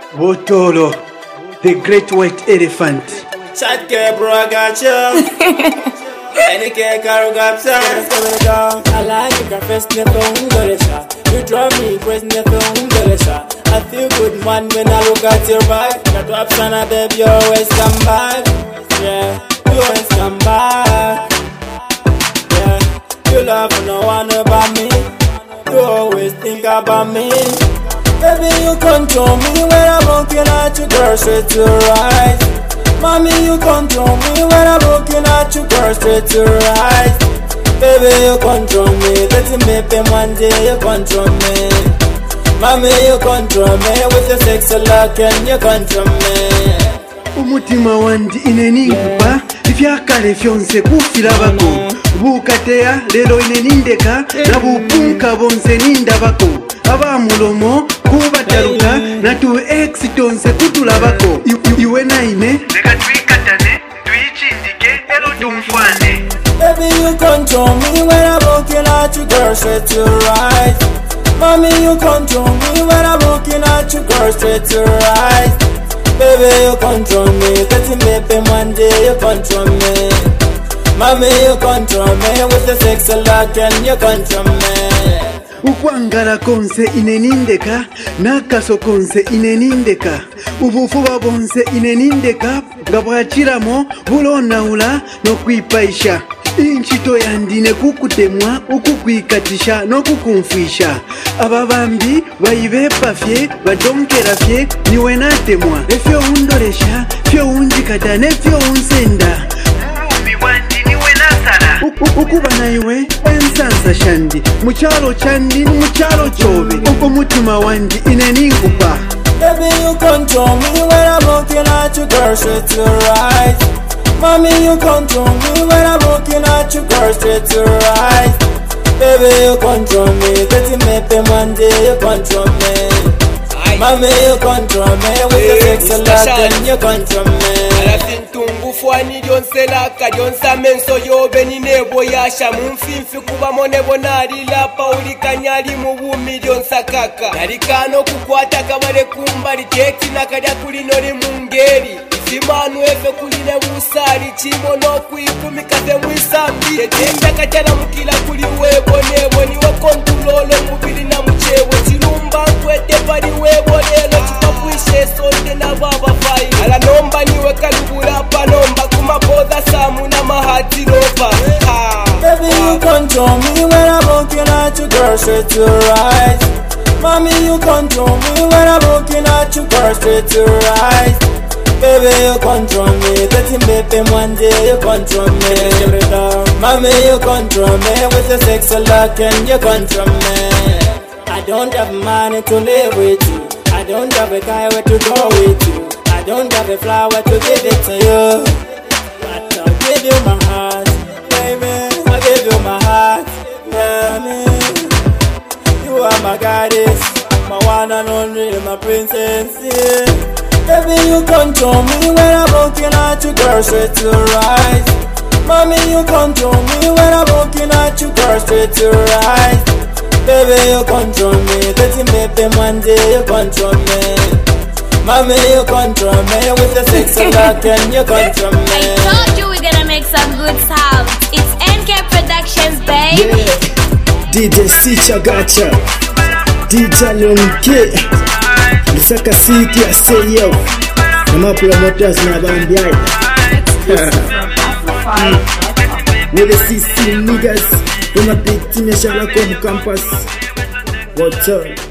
Wotolo, the great white elephant. Shot girl, bro, I got you. Any care, car, got some. I like you, confess, never shot. You drive me crazy, never shot. I feel good, man, when I look at your back. That drop, son, baby, you always come back. Yeah, you always come back. Yeah, you love no one about me. You always think about me. Baby, you control me when I'm looking at you, girl, straight to right. Mommy, you control me when I'm looking at you, girl, straight to right. Baby, you control me, let me make them one day, you control me. Mommy, you control me with your sexy luck and you control me. Umutima wandi ineninkupa ifyakale fyonse kufilabako bukateya lero inenindeka nabupunka bonse nindabako abamulomo kubataluka natu exitonse kutulabako iwe naine leka twikatane tuichindike elo tumfane. Baby, you control me when I'm looking at you, girl, straight to right. Mommy, you control me when I'm looking at you, girl, straight to right. Baby, you control me, let me make them one day, you control me. Mommy, you control me with the sexy luck and you control me. Ukwangala konse inenindeka nakaso konse inenindeka ubufuba bonse inenindeka ngabwachiramo bulonaula nokwipaisha inchito yandine kukutemwa ukukwikatisha nokukumfisha ababambi bayibepafye badonkera niwe natemwa efyo undoresha fyo unjikata nefyo unsenda ukuba naiwe ensansa shandi muchalo chandi muchalo chobe umutima wandi ineninkupa. Baby, you control me when I'm looking at you, girl, straight to right. Mommy, you control me when I'm looking at you, girl, straight to right. Baby, you control me, let me make them one day, you control me. Mommy, you control me with your sexy luck and you control me. Fuani jonselaka jonsamenso yobe ninebo yasha mumfimfi kuba mone bonari lapa ulikanyali mubumi jonsakaka nalikano kukwata kabale kumbali tekti nakadya kulinoli mungeri ifimanu efe kuline busali chimo nokwifumikaze mwisambi tetenda kachala mukila kuli webonebo niwe kontulolo mubili na muchewe chilumba nkwete pali webonelo chipapwishe sonde na baba fai ala nomba niwe kalubula panomba kumaboda samu na mahati ropa. Baby, you control me when I'm looking at you, girl, straight to right. Mommy, you control me when I'm looking at you, girl, straight to right. Baby, you control me, let me make them one day, you control me. Mommy, you control me with your sexy luck and you control me. I don't have money to live with you, I don't have a guy where to go with you, I don't have a flower to give it to you. But I'll give you my heart, baby, I'll give you my heart, yeah, you are my goddess, my one and only, my princess, yeah. Baby, you control me when I'm looking at you, girl, straight to right. Mommy, you control me when I'm looking at you, girl, straight to right. Baby, you control me, let me make them one day, you control me. Mommy, you control me with the sexy luck and you control me. I told you we're gonna make some good sounds. It's NK Productions, babe. Yeah. DJ Sicha Gacha, DJ Lomke, Lusaka City, I say yo. I'm promoters na Bambiai. With the CC niggas, from a big team, Shalacom campus. What's up?